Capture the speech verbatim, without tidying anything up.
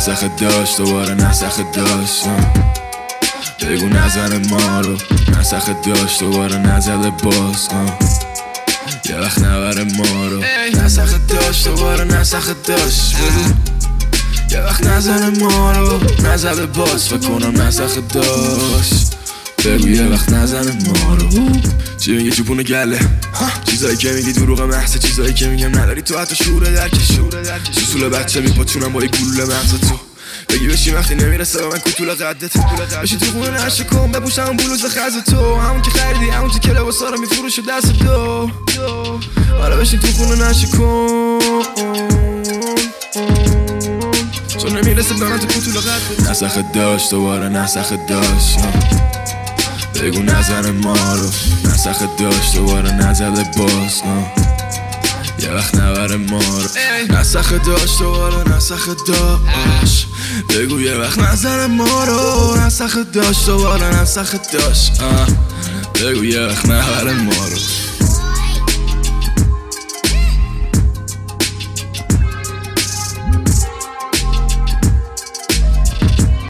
نسخ داشت دوباره نسخ داشت بگو نزن ما رو نسخ داشت دوباره نزده باز یه وقت نبره ما رو نسخ داشت دوباره نسخ داشت بگو یه وقت نزن ما رو نزده باز فکر کنم نسخ داشت بگو یه وقت نزن ما رو چی میگه چوبونه گله چیزایی که میگی دروغ محضه چیزایی که میگم نداری تو حتی شعور درکش سوسول بچه میپاتونم با یه گلوله مغز تو بگی بشی وقتی نمیرسه به من کوتوله قدت بشی تو خونه نشه کن بپوشم اون بلوز خز تو همون که خریدی همون که لباسا رو میفروشه دست دو حالا بشی تو خونه نشه کن چون نمیرسه به من تو کوتوله قدت نسخ داشت دوباره نسخ داشت بگو نزن ما رو نسخ داشت دوباره نزده باز یه وقت نبره ما رو نسخ داشت دوباره نسخ داشت بگو یه وقت نزن ما رو نسخ داشت دوباره نسخ داشت بگو یه وقت نبره ما رو